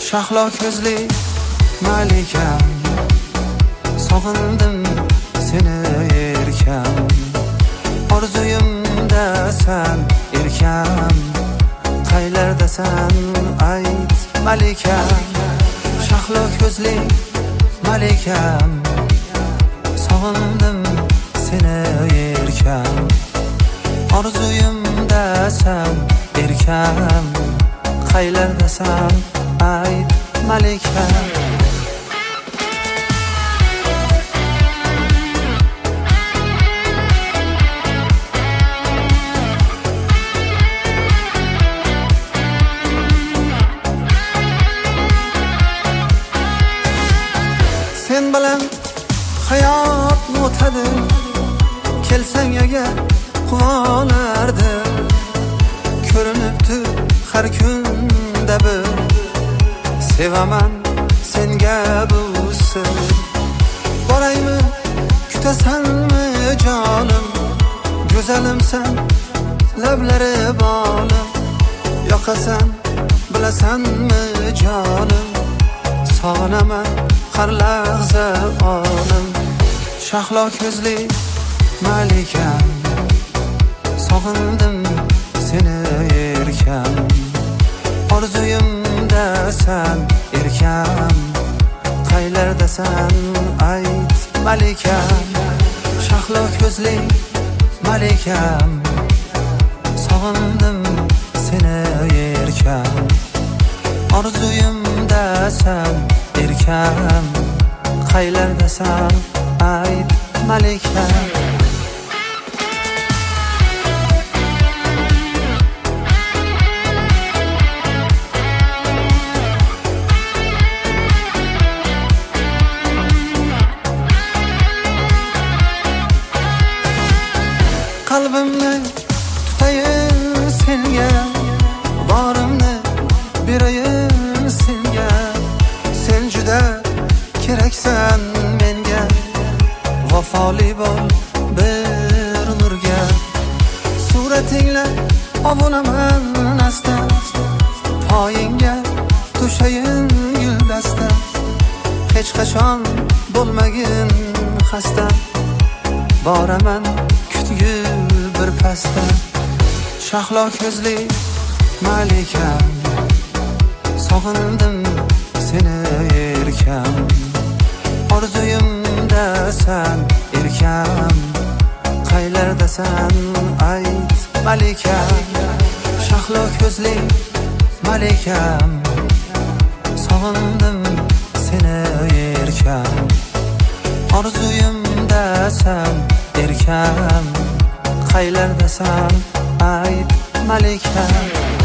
shahlo ko'zli malikam, sog'indim seni erkam, orzuyimda san erkam, qaylardasan ayt malikam, shahlo ko'zli malikam, sog'indim seni erkam, orzuyimda san erkam, qaylardasan ayt malikam. Sen bilan hayot o'tadi, kelsang agar quvonardim, ko'rinibdi har kunda bir, sevaman senga bu sir. Boraymi, kutasanmi jonim, go'zalimsan, lablari bolim, yoqasan, bilasanmi jonim, sog'inaman har lahza olim. Shahlo ko'zli malikam, sog'indim seni erkam, orzuyimda san erkam, qaylardasan ayt malikam. Shahlo ko'zli malikam, sog'indim seni erkam, orzuyimda san erkam, qaylardasan ayt malikam. Qalbimni tutayin senga, borimni berayin senga, sen juda keraksan menga, vafoli bo'l bir nurga. Suratingla ovunaman asta, poyingga to'shayin guldasta, hech qachon bo'lmagin xasta, boraman kutgil bir pasta. Shahlo ko'zli malikam, sog'indim seni erkam, orzuyimda san erkam, qaylardasan ayt malikam. Shahlo ko'zli malikam, sog'indim seni erkam, orzuyimda san erkam, qaylardasan ayt malikam.